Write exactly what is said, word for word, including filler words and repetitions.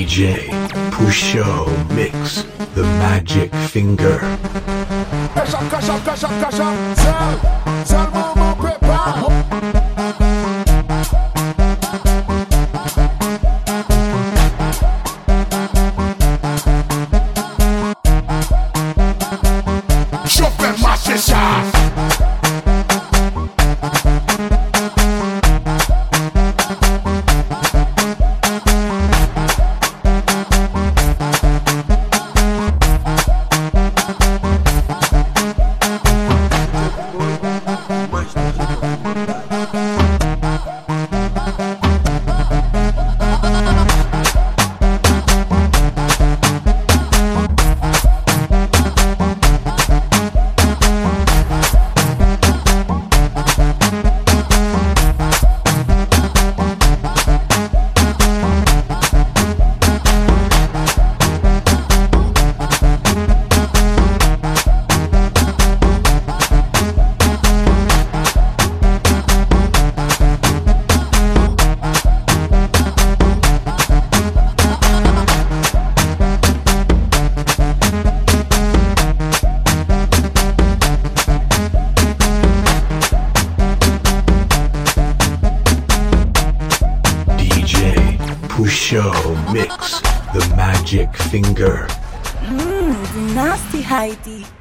J Pusho Mix the Magic Finger. Cash up, cash up, cash up, cash up. Sell, sell more, more paper. Chauffeur marché ça. Pusho Mix the Magic Finger. Mmm, nasty Heidi.